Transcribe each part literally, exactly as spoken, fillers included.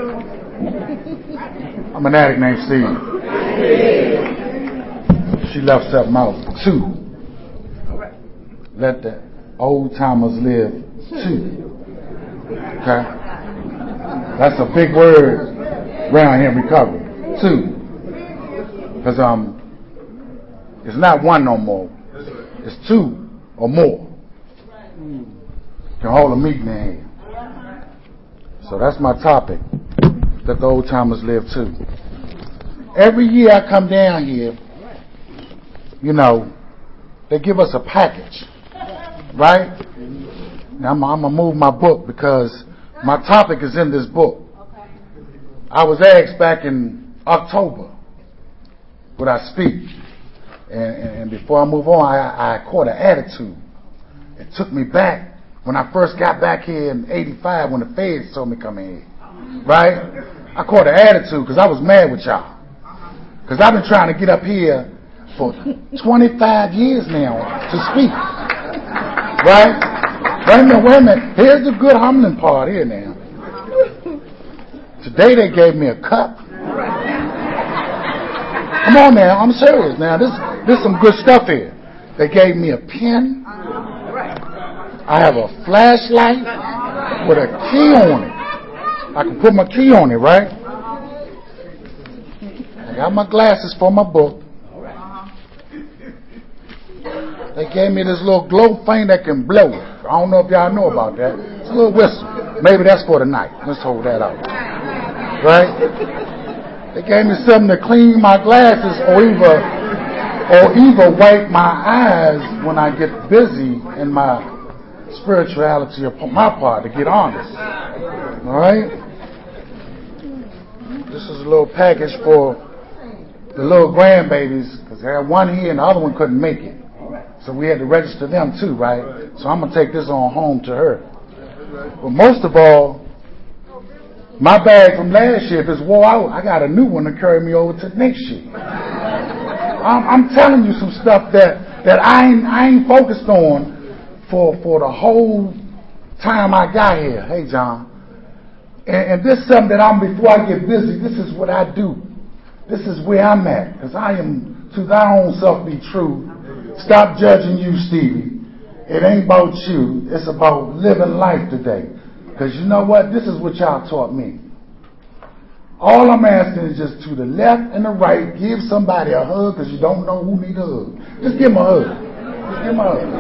I'm an addict named Steve. She left something out. Two. Let the old timers live too. Okay? That's a big word around here in recovery. Two. Because um, it's not one no more. It's two or more. You can hold a meeting in here. So that's my topic. Let the old timers live too. Every year I come down here, you know, they give us a package, right? Now I'm, I'm going to move my book because my topic is in this book. I was asked back in October would I speak. And, and, and before I move on, I, I caught an attitude. It took me back when I first got back here in eighty-five when the feds told me come in here, right? I caught an attitude because I was mad with y'all. Because I've been trying to get up here for twenty-five years now to speak, right? Wait a minute, wait a minute. Here's the good humbling part here now. Today they gave me a cup. Come on now, I'm serious now. This, this is some good stuff here. They gave me a pen. I have a flashlight with a key on it. I can put my key on it, right? I got my glasses for my book. They gave me this little glow thing that can blow. I don't know if y'all know about that. It's a little whistle. Maybe that's for the night. Let's hold that out. Right? They gave me something to clean my glasses or either, or either wipe my eyes when I get busy in my spirituality upon my part, to get honest. Alright? This is a little package for the little grandbabies, because I had one here and the other one couldn't make it. So we had to register them too, right? So I'm going to take this on home to her. But most of all, my bag from last year, if it's wore out, I got a new one to carry me over to next year. I'm, I'm telling you some stuff that, that I ain't, I ain't focused on for, for the whole time I got here. Hey, John. And, and this is something that I'm, before I get busy, this is what I do. This is where I'm at. Because I am, to thy own self be true. Stop judging you, Stevie. It ain't about you. It's about living life today. Because you know what? This is what y'all taught me. All I'm asking is just to the left and the right, give somebody a hug because you don't know who needs a hug. Just give them a hug. Just give them a hug.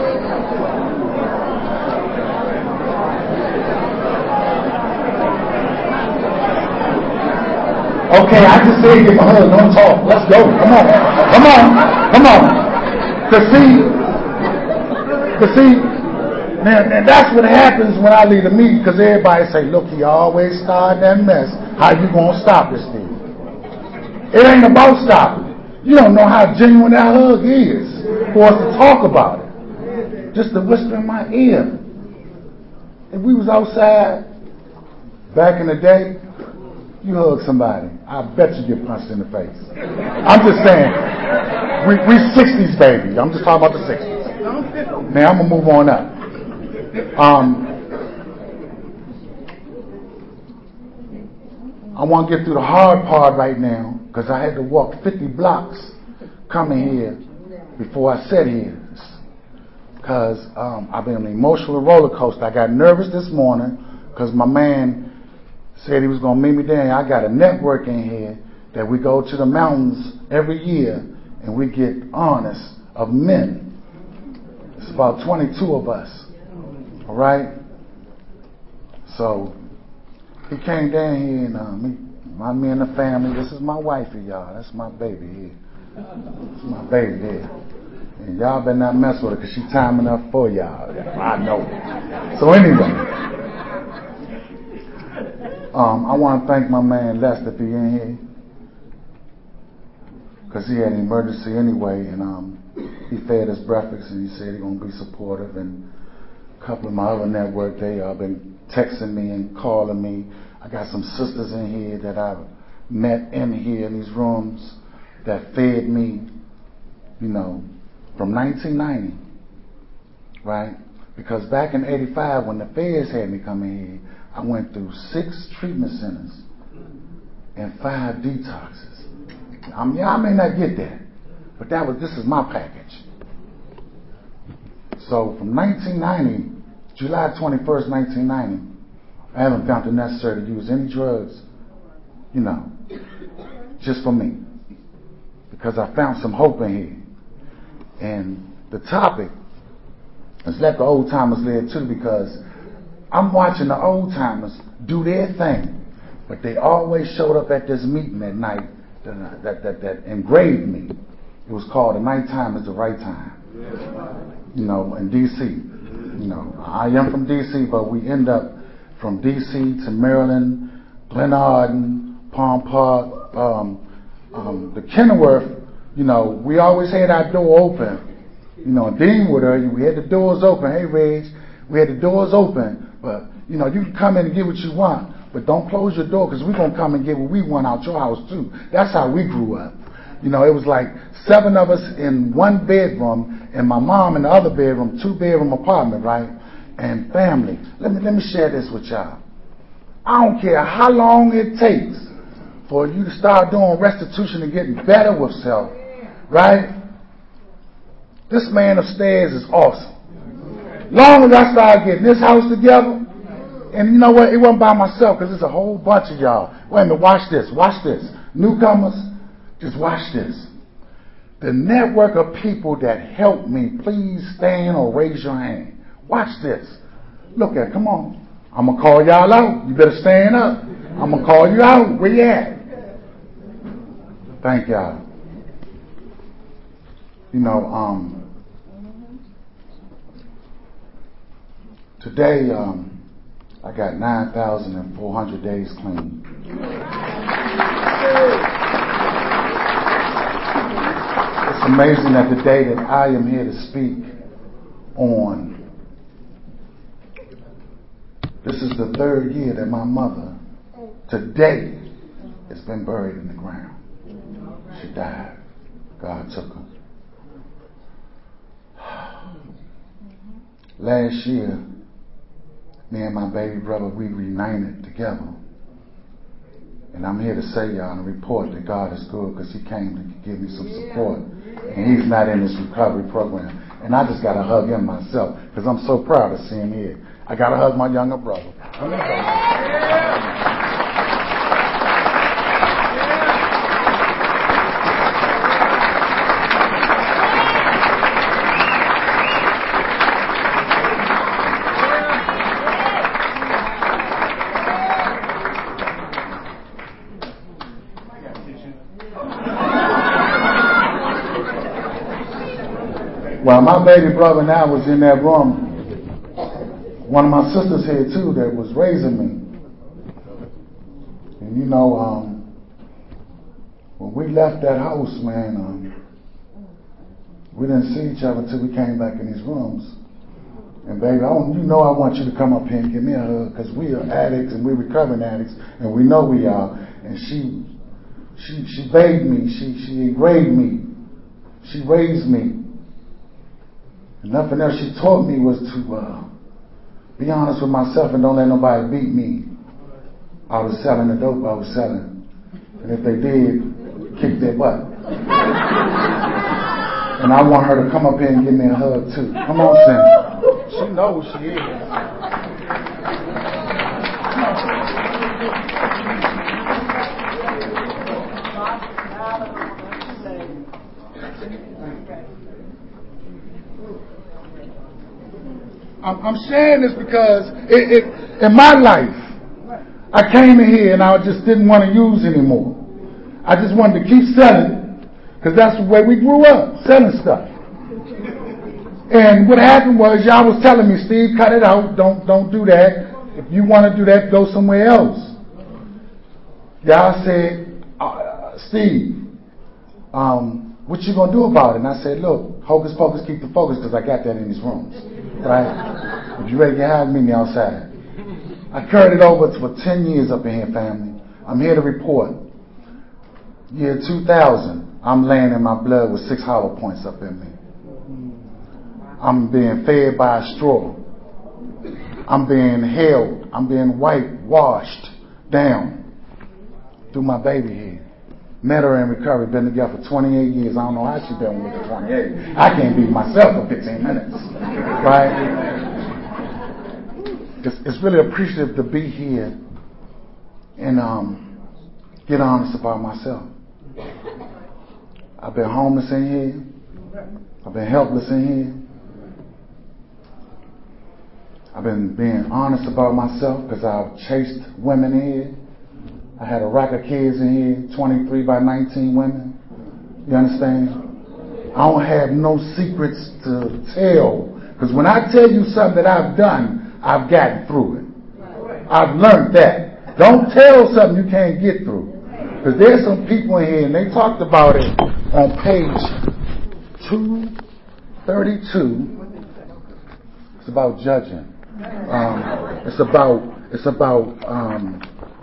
Okay, I just said give them a hug. Don't talk. Let's go. Come on. Come on. Come on. Because see, because see, Now, now that's what happens when I leave the meeting, because everybody say, look, he always started that mess. How you going to stop this thing? It ain't about stopping. You don't know how genuine that hug is for us to talk about it. Just to whisper in my ear. If we was outside back in the day, you hug somebody, I bet you get punched in the face. I'm just saying, we, we sixties, baby. I'm just talking about the sixties. Now I'm going to move on up. Um, I want to get through the hard part right now because I had to walk fifty blocks coming here before I sat here because um, I've been on an emotional roller coaster. I got nervous this morning because my man said he was going to meet me there. I got a network in here that we go to the mountains every year and we get honest of men. It's about twenty-two of us. All right. So he came down here and um, me, my me and the family. This is my wifey, y'all. That's my baby here. That's my baby here. And y'all better not mess with her because she's time enough for y'all. I know. So anyway, um, I want to thank my man Lester for being here because he had an emergency anyway, and um, he fed us breakfast and he said he's gonna be supportive. And a couple of my other network, they have uh, been texting me and calling me. I got some sisters in here that I've met in here in these rooms that fed me, you know, from nineteen ninety, right? Because back in eighty-five, when the feds had me come in here, I went through six treatment centers and five detoxes. I mean, I may not get that, but that was this is my package. So from nineteen ninety, July twenty-first, nineteen ninety, I haven't found it necessary to use any drugs, you know, just for me, because I found some hope in here. And the topic is let the old timers live too, because I'm watching the old timers do their thing, but they always showed up at this meeting at night that, that, that, that engraved me. It was called "The Night Time is the Right Time." You know, in D C. You know, I am from D C, but we end up from D C to Maryland, Glen Arden, Palm Park, um, um, the Kenilworth. You know, we always had our door open. You know, in Deanwood area, we had the doors open. Hey, Reg, we had the doors open. But, you know, you can come in and get what you want, but don't close your door, because we're going to come and get what we want out your house, too. That's how we grew up. You know, it was like seven of us in one bedroom, and my mom in the other bedroom, two-bedroom apartment, right? And family. Let me, let me share this with y'all. I don't care how long it takes for you to start doing restitution and getting better with self, right? This man upstairs is awesome. Long as I start getting this house together, and you know what? It wasn't by myself, because there's a whole bunch of y'all. Wait a minute, watch this, watch this. Newcomers, just watch this. The network of people that helped me, please stand or raise your hand. Watch this. Look at it, come on. I'm going to call y'all out. You better stand up. I'm going to call you out. Where you at? Thank y'all. You know, um, today, um, I got nine thousand four hundred days clean. It's amazing that the day that I am here to speak on, this is the third year that my mother, today, has been buried in the ground. She died. God took her. Last year, me and my baby brother, we reunited together. And I'm here to say, y'all, and report that God is good, because he came to give me some support. And he's not in this recovery program. And I just got to hug him myself, because I'm so proud to see him here. I got to hug my younger brother. While my baby brother now was in that room, one of my sisters here too that was raising me. And you know, um, when we left that house, man, um, we didn't see each other until we came back in these rooms. And baby, I don't, you know I want you to come up here and give me a hug, because we are addicts and we're recovering addicts, and we know we are. And she, she, she bathed me, she, she engraved me, she raised me. And nothing else she taught me was to uh, be honest with myself and don't let nobody beat me out of selling the dope I was selling. And if they did, kick their butt. And I want her to come up here and give me a hug too. Come on, Sam. She knows who she is. I'm sharing this because it, it, in my life, I came in here and I just didn't want to use anymore. I just wanted to keep selling, because that's the way we grew up, selling stuff. And what happened was, y'all was telling me, Steve, cut it out. Don't don't do that. If you want to do that, go somewhere else. Y'all said, uh, Steve, um, what you gonna do about it? And I said, look, hocus pocus, keep the focus, because I got that in these rooms. Right? If you ready to have me, me outside. I carried it over for ten years up in here, family. I'm here to report. Year two thousand, I'm laying in my blood with six hollow points up in me. I'm being fed by a straw. I'm being held. I'm being wiped, washed down through my baby head. Met her in recovery. Been together for twenty-eight years. I don't know how she been with me for twenty-eight. I can't be myself for fifteen minutes. Right? It's, it's really appreciative to be here and um, get honest about myself. I've been homeless in here. I've been helpless in here. I've been being honest about myself because I've chased women in here. I had a rack of kids in here, twenty-three by nineteen women. You understand? I don't have no secrets to tell. Because when I tell you something that I've done, I've gotten through it. I've learned that. Don't tell something you can't get through. Because there's some people in here, and they talked about it on page two thirty-two. It's about judging. Um, it's about, it's about, um,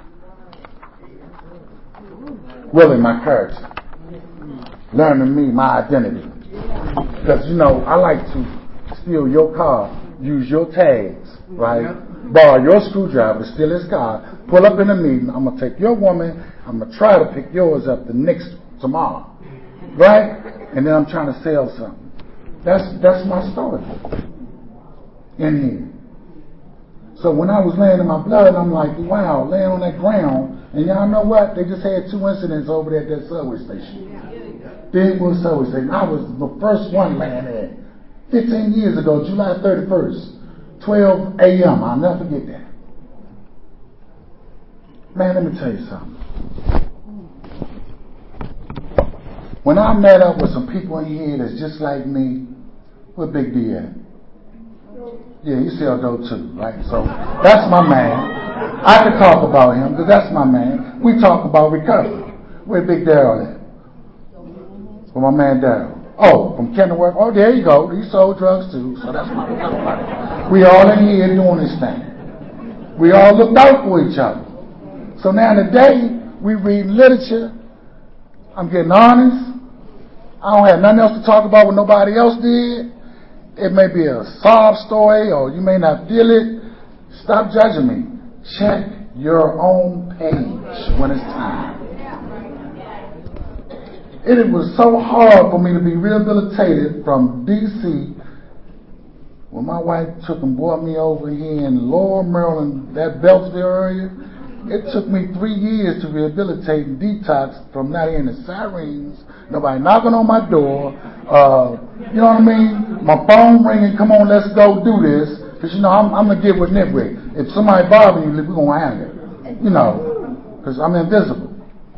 willing my character, learning me, my identity. Because, you know, I like to steal your car, use your tags, right? Borrow your screwdriver, steal his car, pull up in a meeting. I'm going to take your woman, I'm going to try to pick yours up the next tomorrow, right? And then I'm trying to sell something. That's, that's my story in here. So when I was laying in my blood, I'm like, wow, laying on that ground. And y'all know what? They just had two incidents over there at that subway station. Deadwood subway station. I was the first one laying there. fifteen years ago, July thirty-first, twelve a.m. I'll never forget that. Man, let me tell you something. When I met up with some people in here that's just like me, where Big D at? Yeah, he sell dope too, right? So that's my man. I can talk about him because that's my man. We talk about recovery. Where Big Darryl at? Where my man Darryl? Oh, from Kenilworth. Oh, there you go. He sold drugs too. So that's my recovery. We all in here doing this thing. We all looked out for each other. So now today we read literature. I'm getting honest. I don't have nothing else to talk about what nobody else did. It may be a sob story or you may not feel it. Stop judging me. Check your own page when it's time. It was so hard for me to be rehabilitated from D C when my wife took and brought me over here in Lower Maryland, that Beltsville area. It took me three years to rehabilitate and detox from not hearing the sirens, nobody knocking on my door. Uh, you know what I mean? My phone ringing, come on, let's go do this. Because, you know, I'm, I'm going to get with Nitwit. If somebody bothers you, we're going to handle it. You know, because I'm invisible.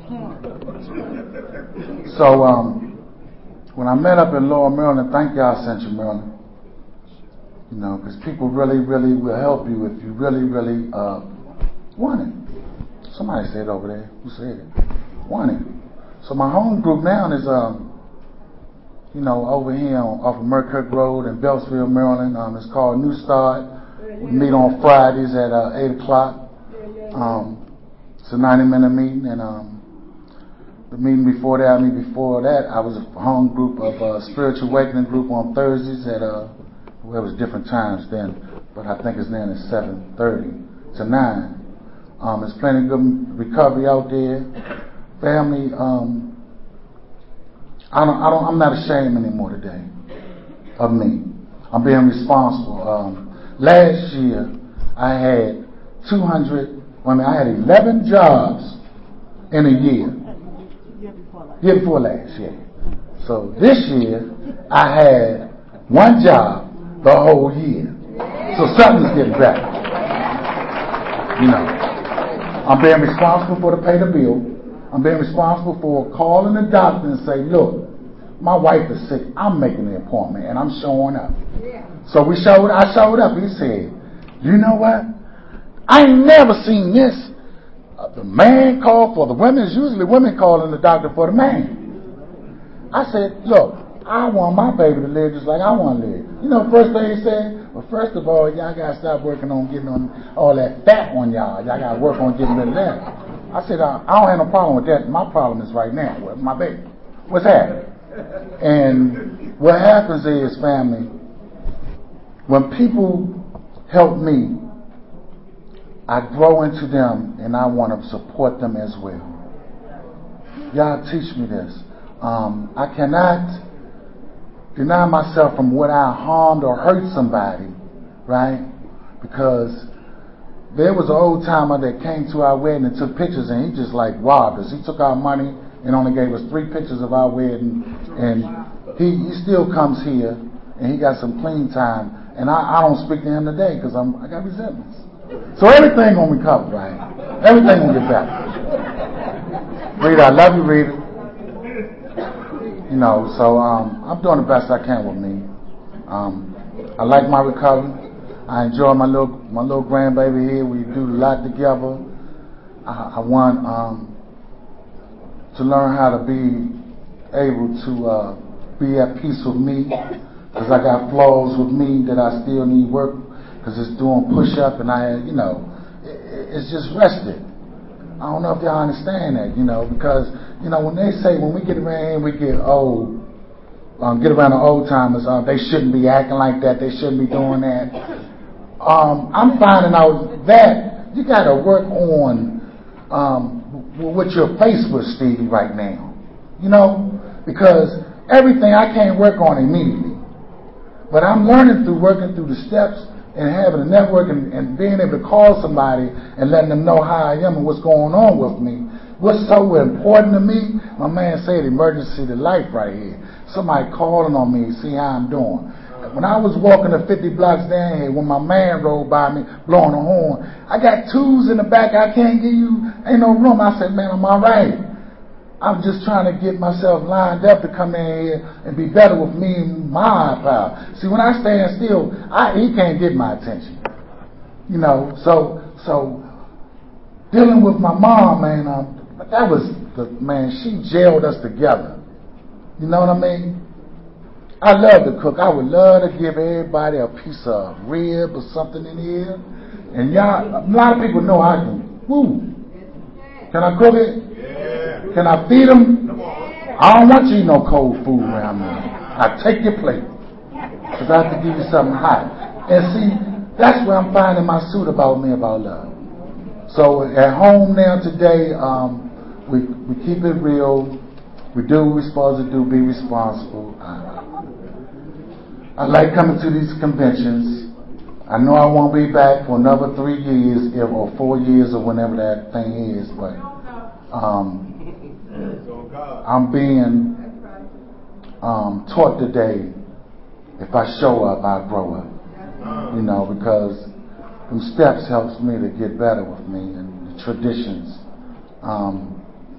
So, um, when I met up in Lower Maryland, thank y'all, Central Maryland. You know, because people really, really will help you if you really, really uh, want it. Somebody said over there. Who said it? Want it. So my home group now is, um, you know, over here on, off of Merkirk Road in Beltsville, Maryland. Um, it's called New Start. We meet on Fridays at uh, eight o'clock. Um, it's a ninety minute meeting. And um, the meeting before that, I mean, before that, I was a home group of uh, Spiritual Awakening group on Thursdays at, uh, well, it was different times then, but I think it's now at seven thirty to nine. Um, there's plenty of good recovery out there. Family, um, I don't, I don't, I'm not ashamed anymore today of me. I'm being responsible. Um, last year, I had two hundred, I mean, I had eleven jobs in a year. Year before last, yeah. So this year, I had one job the whole year. So something's getting better. You know. I'm being responsible for to pay the bill. I'm being responsible for calling the doctor and say, look, my wife is sick. I'm making the appointment and I'm showing up. Yeah. So we showed. I showed up. He said, you know what? I ain't never seen this. Uh, the man called for the women. It's usually women calling the doctor for the man. I said, look, I want my baby to live just like I want to live. You know, first thing he said, well, first of all, y'all got to stop working on getting on all that fat on y'all. Y'all got to work on getting rid of that. I said, I, I don't have no problem with that. My problem is right now with my baby. What's happening? And what happens is, family, when people help me, I grow into them and I want to support them as well. Y'all teach me this. Um, I cannot deny myself from what I harmed or hurt somebody, right? Because there was an old timer that came to our wedding and took pictures, and he just like robbed us. He took our money and only gave us three pictures of our wedding, and he, he still comes here and he got some clean time, and I, I don't speak to him today because I'm I got resentments. So everything gonna recover, right? Everything gonna get better. Rita, I love you, Rita. You know, so um, I'm doing the best I can with me. Um, I like my recovery. I enjoy my little my little grandbaby here. We do a lot together. I, I want um, to learn how to be able to uh, be at peace with me, because I got flaws with me that I still need work. Because it's doing push-up and I, you know, it, it's just rested. I don't know if y'all understand that, you know, because you know when they say when we get around here we get old, um, get around the old timers, uh, they shouldn't be acting like that. They shouldn't be doing that. Um, I'm finding out that you got to work on um, what you're faced with, Stevie, right now. You know, because everything I can't work on immediately. But I'm learning through working through the steps and having a network and, and being able to call somebody and letting them know how I am and what's going on with me. What's so important to me? My man said emergency to life right here. Somebody calling on me, see how I'm doing. When I was walking the fifty blocks down here, when my man rolled by me, blowing a horn, I got twos in the back, I can't give you, ain't no room. I said, man, I'm all right. I'm just trying to get myself lined up to come in here and be better with me and my power. See, when I stand still, I, he can't get my attention. You know, so, so, dealing with my mom, man, um, that was, the man, she jailed us together. You know what I mean? I love to cook. I would love to give everybody a piece of rib or something in here. And y'all, a lot of people know I can. Woo. Can I cook it? Yeah. Can I feed them? I don't want you to eat no cold food around me. I take your plate. Because I have to give you something hot. And see, that's where I'm finding my suit about me, about love. So at home now today, um, we, we keep it real. We do what we're supposed to do, be responsible. I, I like coming to these conventions. I know I won't be back for another three years or four years or whenever that thing is, but um, I'm being um, taught today, if I show up, I grow up. You know, because them steps helps me to get better with me and the traditions. Um,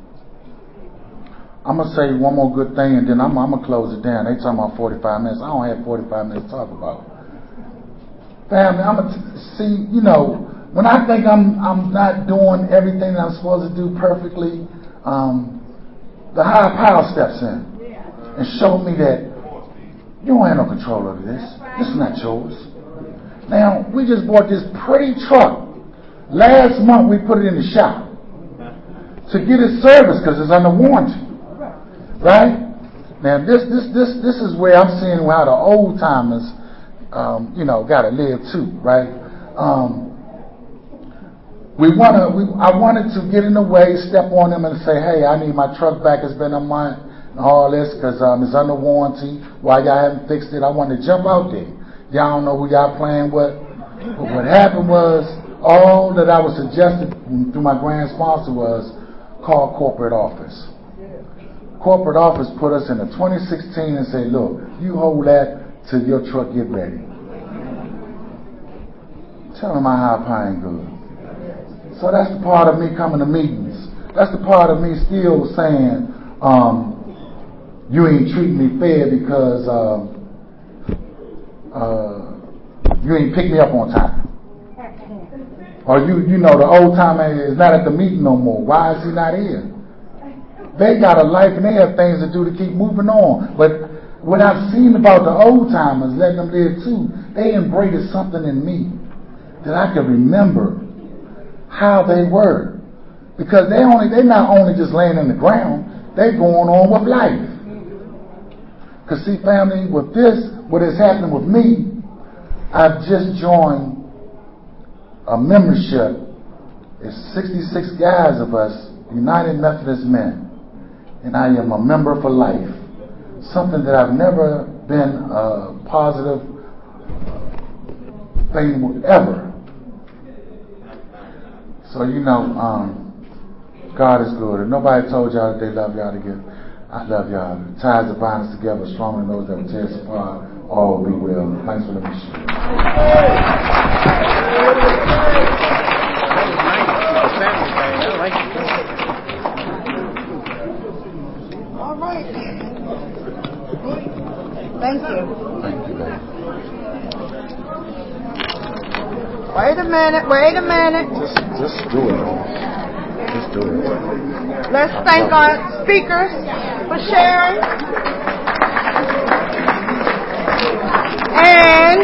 I'm going to say one more good thing and then I'm, I'm going to close it down. They talking about forty-five minutes. I don't have forty-five minutes to talk about. Family, I'm going to see, you know, when I think I'm I'm not doing everything that I'm supposed to do perfectly, um, the higher power steps in and show me that you don't have no control over this. This is not yours. Now, we just bought this pretty truck. Last month we put it in the shop to get it serviced because it's under warranty. Right? Now this this this this is where I'm seeing how the old timers, um, you know, gotta live too, right? Um, we wanna, we I wanted to get in the way, step on them, and say, hey, I need my truck back. It's been a month and all this because um, it's under warranty. Why y'all haven't fixed it? I wanted to jump out there. Y'all don't know who y'all playing with. But what happened was all that I was suggested through my grand sponsor was call corporate office. Corporate office put us in a twenty sixteen and say, look, you hold that till your truck get ready. Tell me my high pine good. So that's the part of me coming to meetings. That's the part of me still saying, um, you ain't treating me fair because um, uh, you ain't pick me up on time. Or you, you know, the old timer is not at the meeting no more. Why is he not here? They got a life and they have things to do to keep moving on. But what I've seen about the old timers, letting them live too, they embraced something in me that I can remember how they were. Because they only they not only just laying in the ground, they going on with life. Because see, family, with this, what has happened with me, I've just joined a membership. It's sixty-six guys of us, United Methodist Men. And I am a member for life. Something that I've never been a positive thing ever. So, you know, um, God is good. If nobody told y'all that they love y'all to give, I love y'all. The ties that bind us together are stronger than those that will tear us apart. All will be well. Thanks for letting me share. All right. Thank you. Thank you, baby. Wait a minute, wait a minute. Just, just do it, man. Just do it. Let's thank our speakers for sharing. And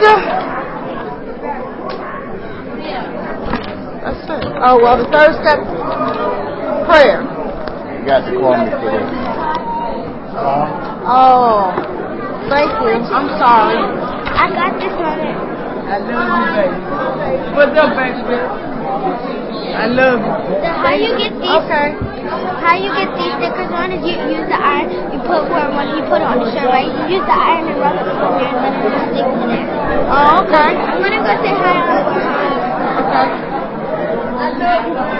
that's it. Oh, well, the third step, prayer. You got to call me for this. Oh, thank you. I'm sorry. I got this on it. I love you, baby. What's up, baby? I love you. So how you get these? Okay. How you get these stickers on is you use the iron. You put where when you put it on the shirt, right? You use the iron and rub it on there, and then it just sticks to there. Oh, okay. I'm gonna go say hi on the Okay. I love you.